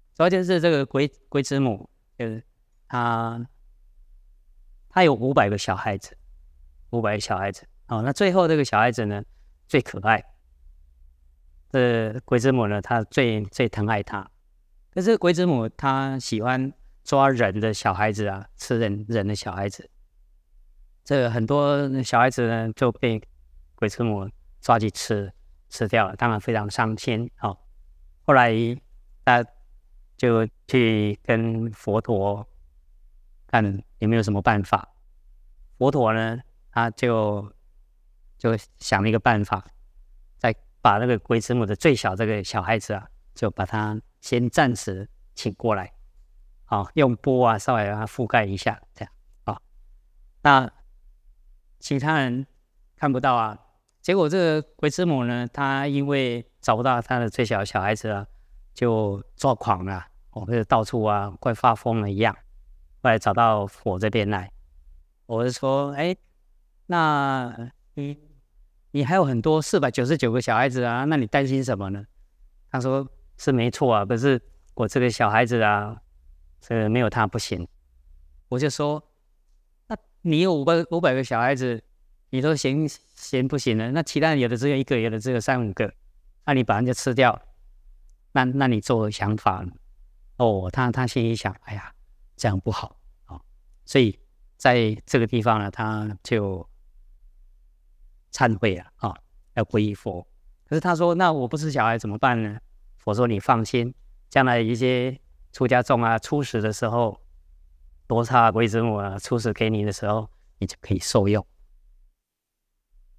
主要就是这个龟之母，就是他有500个小孩子，500个小孩子。那最后这个小孩子呢最可爱，这龟之母呢，她最疼爱他。可是龟之母她喜欢抓人的小孩子啊，吃人的小孩子。这很多小孩子呢就被龟之母抓去吃掉了，当然非常伤心。后来他就去跟佛陀看有没有什么办法。佛陀呢，他就想了一个办法，再把那个龟之母的最小这个小孩子啊，就把他先暂时请过来，用钵啊稍微让他覆盖一下，这样那其他人看不到啊。结果这个龟之母呢，他因为找不到他的最小的小孩子啊，就抓狂了，就到处啊，快发疯了一样。后来找到我这边来，我就说，那你还有很多499个小孩子啊，那你担心什么呢？他说是没错啊，可是我这个小孩子啊，这个没有他不行。我就说，那你有500个小孩子，你都嫌不行了，那其他人有的只有1个，有的只有3、5个，那你把人家吃掉，那你作何想法呢？他心里想，哎呀，这样不好所以在这个地方呢，他就忏悔了要皈依佛。可是他说，那我不是小孩怎么办呢？佛说你放心，将来一些出家众啊出世的时候，多差龟之母啊出世给你的时候，你就可以受用。